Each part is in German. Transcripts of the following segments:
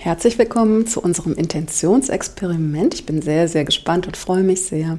Herzlich willkommen zu unserem Intentionsexperiment. Ich bin sehr, sehr gespannt und freue mich sehr.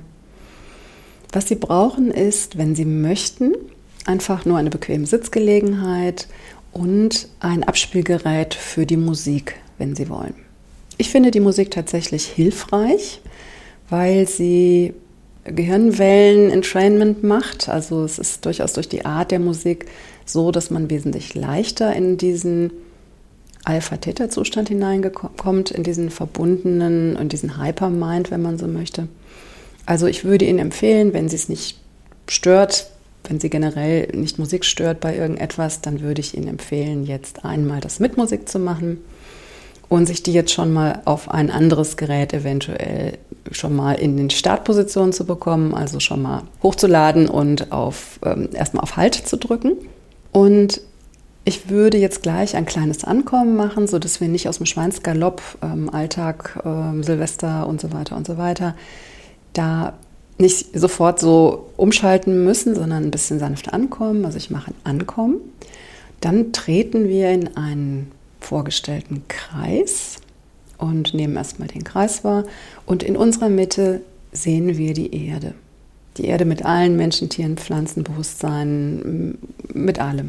Was Sie brauchen ist, wenn Sie möchten, einfach nur eine bequeme Sitzgelegenheit und ein Abspielgerät für die Musik, wenn Sie wollen. Ich finde die Musik tatsächlich hilfreich, weil sie Gehirnwellen-Entrainment macht. Also es ist durchaus durch die Art der Musik so, dass man wesentlich leichter in diesen Alpha-Theta-Zustand hineinkommt, in diesen verbundenen und diesen Hypermind, wenn man so möchte. Also ich würde Ihnen empfehlen, wenn Sie es nicht stört, wenn Sie generell nicht Musik stört bei irgendetwas, dann würde ich Ihnen empfehlen, jetzt einmal das mit Musik zu machen und sich die jetzt schon mal auf ein anderes Gerät eventuell schon mal in den Startpositionen zu bekommen, also schon mal hochzuladen und erstmal auf Halt zu drücken. Und ich würde jetzt gleich ein kleines Ankommen machen, sodass wir nicht aus dem Schweinsgalopp, Alltag, Silvester und so weiter, da nicht sofort so umschalten müssen, sondern ein bisschen sanft ankommen. Also ich mache ein Ankommen. Dann treten wir in einen vorgestellten Kreis und nehmen erstmal den Kreis wahr. Und in unserer Mitte sehen wir die Erde. Die Erde mit allen Menschen, Tieren, Pflanzen, Bewusstsein, mit allem.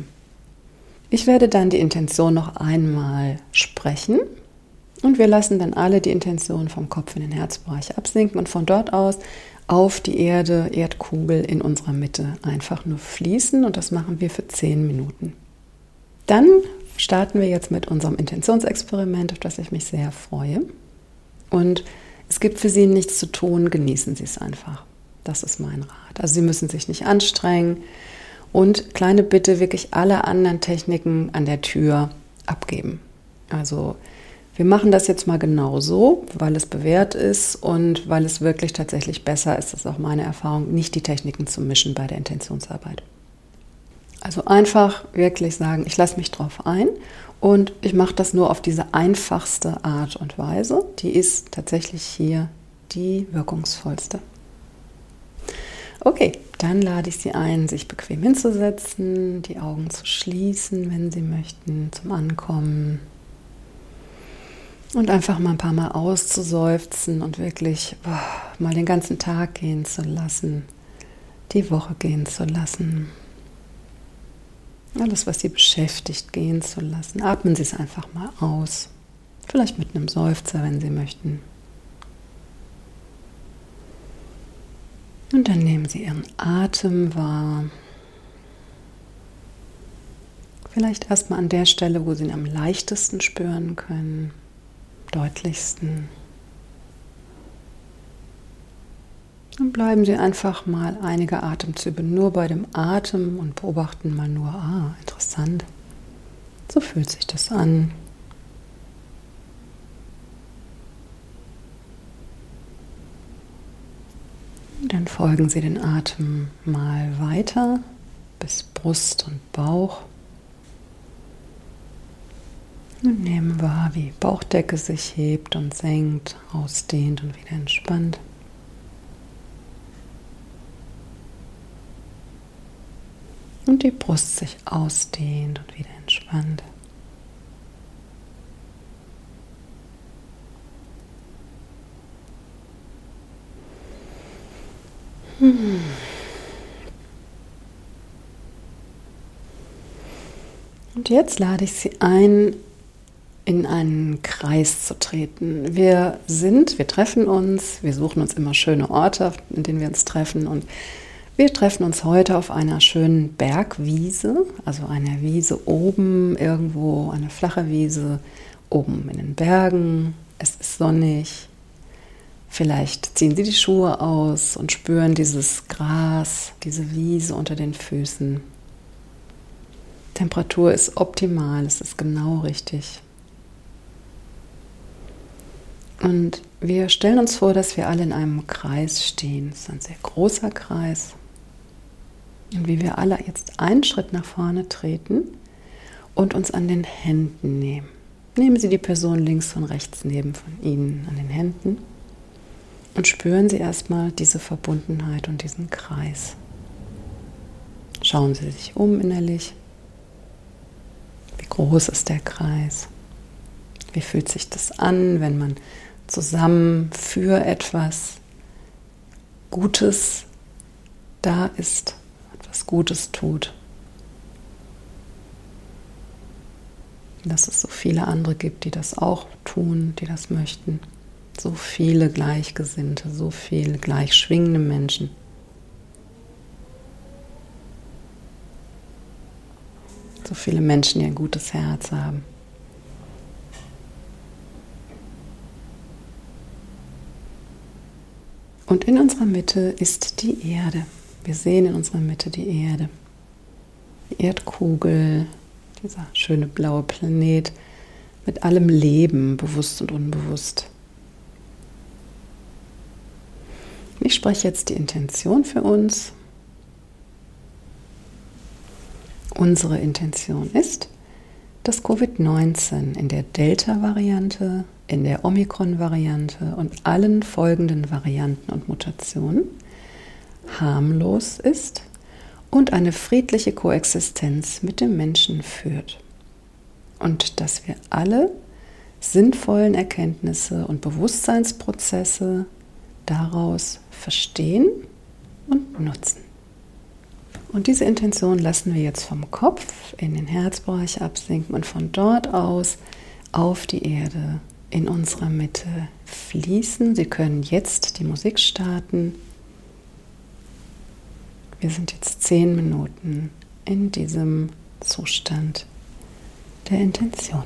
Ich werde dann die Intention noch einmal sprechen und wir lassen dann alle die Intention vom Kopf in den Herzbereich absinken und von dort aus auf die Erdkugel in unserer Mitte einfach nur fließen und das machen wir für 10 Minuten. Dann starten wir jetzt mit unserem Intentionsexperiment, auf das ich mich sehr freue. Und es gibt für Sie nichts zu tun, genießen Sie es einfach. Das ist mein Rat. Also Sie müssen sich nicht anstrengen. Und kleine Bitte, wirklich alle anderen Techniken an der Tür abgeben. Also wir machen das jetzt mal genau so, weil es bewährt ist und weil es wirklich tatsächlich besser ist, das ist auch meine Erfahrung, nicht die Techniken zu mischen bei der Intentionsarbeit. Also einfach wirklich sagen, ich lasse mich drauf ein und ich mache das nur auf diese einfachste Art und Weise. Die ist tatsächlich hier die wirkungsvollste. Okay, dann lade ich Sie ein, sich bequem hinzusetzen, die Augen zu schließen, wenn Sie möchten, zum Ankommen. Und einfach mal ein paar Mal auszuseufzen und wirklich mal den ganzen Tag gehen zu lassen, die Woche gehen zu lassen. Alles, was Sie beschäftigt, gehen zu lassen. Atmen Sie es einfach mal aus. Vielleicht mit einem Seufzer, wenn Sie möchten. Und dann nehmen Sie Ihren Atem wahr. Vielleicht erstmal an der Stelle, wo Sie ihn am leichtesten spüren können, deutlichsten. Und bleiben Sie einfach mal einige Atemzüge nur bei dem Atem und beobachten mal nur, interessant, so fühlt sich das an. Dann folgen Sie den Atem mal weiter bis Brust und Bauch. Und nehmen wahr, wie Bauchdecke sich hebt und senkt, ausdehnt und wieder entspannt. Und die Brust sich ausdehnt und wieder entspannt. Und jetzt lade ich Sie ein, in einen Kreis zu treten. Wir treffen uns, wir suchen uns immer schöne Orte, in denen wir uns treffen und wir treffen uns heute auf einer schönen Bergwiese, also einer Wiese oben irgendwo, eine flache Wiese oben in den Bergen. Es ist sonnig. Vielleicht ziehen Sie die Schuhe aus und spüren dieses Gras, diese Wiese unter den Füßen. Temperatur ist optimal, es ist genau richtig. Und wir stellen uns vor, dass wir alle in einem Kreis stehen. Es ist ein sehr großer Kreis. Und wie wir alle jetzt einen Schritt nach vorne treten und uns an den Händen nehmen. Nehmen Sie die Person links und rechts neben von Ihnen an den Händen und spüren Sie erstmal diese Verbundenheit und diesen Kreis. Schauen Sie sich um innerlich. Wie groß ist der Kreis? Wie fühlt sich das an, wenn man zusammen für etwas Gutes da ist, etwas Gutes tut? Dass es so viele andere gibt, die das auch tun, die das möchten. So viele Gleichgesinnte, so viele gleich schwingende Menschen. So viele Menschen, die ein gutes Herz haben. Und in unserer Mitte ist die Erde. Wir sehen in unserer Mitte die Erde. Die Erdkugel, dieser schöne blaue Planet mit allem Leben, bewusst und unbewusst. Ich spreche jetzt die Intention für uns. Unsere Intention ist, dass Covid-19 in der Delta-Variante, in der Omikron-Variante und allen folgenden Varianten und Mutationen harmlos ist und eine friedliche Koexistenz mit dem Menschen führt. Und dass wir alle sinnvollen Erkenntnisse und Bewusstseinsprozesse daraus verstehen und nutzen. Und diese Intention lassen wir jetzt vom Kopf in den Herzbereich absinken und von dort aus auf die Erde in unserer Mitte fließen. Sie können jetzt die Musik starten. Wir sind jetzt 10 Minuten in diesem Zustand der Intention.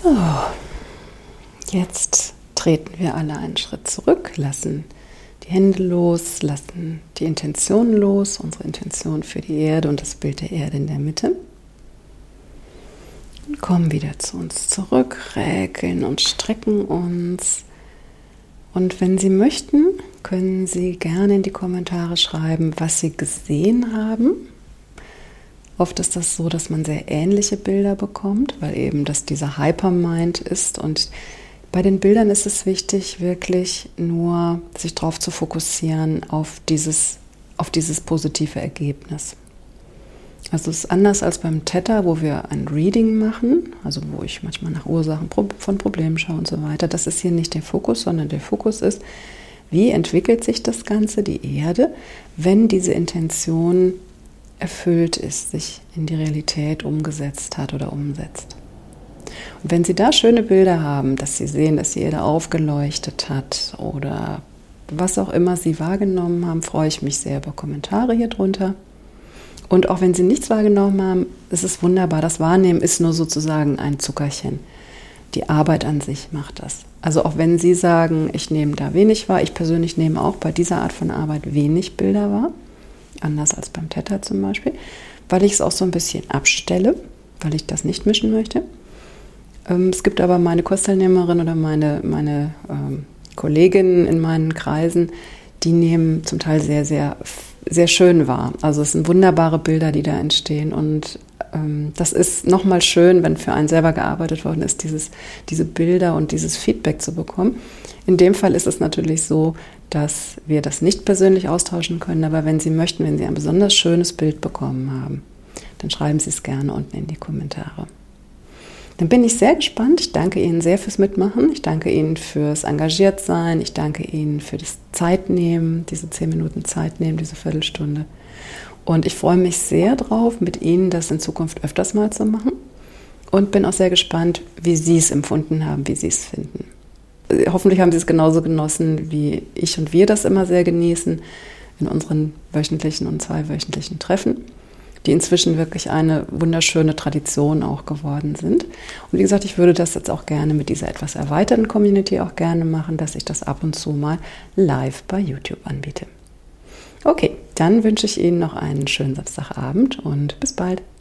So, jetzt treten wir alle einen Schritt zurück, lassen die Hände los, lassen die Intention los, unsere Intention für die Erde und das Bild der Erde in der Mitte. Und kommen wieder zu uns zurück, räkeln und strecken uns. Und wenn Sie möchten, können Sie gerne in die Kommentare schreiben, was Sie gesehen haben. Oft ist das so, dass man sehr ähnliche Bilder bekommt, weil eben das dieser Hypermind ist. Und bei den Bildern ist es wichtig, wirklich nur sich darauf zu fokussieren, auf dieses positive Ergebnis. Also es ist anders als beim Theta, wo wir ein Reading machen, also wo ich manchmal nach Ursachen von Problemen schaue und so weiter. Das ist hier nicht der Fokus, sondern der Fokus ist, wie entwickelt sich das Ganze, die Erde, wenn diese Intention erfüllt ist, sich in die Realität umgesetzt hat oder umsetzt. Und wenn Sie da schöne Bilder haben, dass Sie sehen, dass die Erde aufgeleuchtet hat oder was auch immer Sie wahrgenommen haben, freue ich mich sehr über Kommentare hier drunter. Und auch wenn Sie nichts wahrgenommen haben, ist es wunderbar. Das Wahrnehmen ist nur sozusagen ein Zuckerchen. Die Arbeit an sich macht das. Also auch wenn Sie sagen, ich nehme da wenig wahr, ich persönlich nehme auch bei dieser Art von Arbeit wenig Bilder wahr, anders als beim Theta zum Beispiel, weil ich es auch so ein bisschen abstelle, weil ich das nicht mischen möchte. Es gibt aber meine Kursteilnehmerin oder meine Kolleginnen in meinen Kreisen, die nehmen zum Teil sehr, sehr, sehr schön wahr. Also es sind wunderbare Bilder, die da entstehen und das ist nochmal schön, wenn für einen selber gearbeitet worden ist, diese Bilder und dieses Feedback zu bekommen. In dem Fall ist es natürlich so, dass wir das nicht persönlich austauschen können, aber wenn Sie möchten, wenn Sie ein besonders schönes Bild bekommen haben, dann schreiben Sie es gerne unten in die Kommentare. Dann bin ich sehr gespannt. Ich danke Ihnen sehr fürs Mitmachen. Ich danke Ihnen fürs Engagiertsein. Ich danke Ihnen für das Zeitnehmen, diese 10 Minuten Zeit nehmen, diese Viertelstunde. Und ich freue mich sehr drauf, mit Ihnen das in Zukunft öfters mal zu machen. Und bin auch sehr gespannt, wie Sie es empfunden haben, wie Sie es finden. Hoffentlich haben Sie es genauso genossen, wie ich und wir das immer sehr genießen in unseren wöchentlichen und 2-wöchentlichen Treffen, die inzwischen wirklich eine wunderschöne Tradition auch geworden sind. Und wie gesagt, ich würde das jetzt auch gerne mit dieser etwas erweiterten Community auch gerne machen, dass ich das ab und zu mal live bei YouTube anbiete. Okay, dann wünsche ich Ihnen noch einen schönen Samstagabend und bis bald.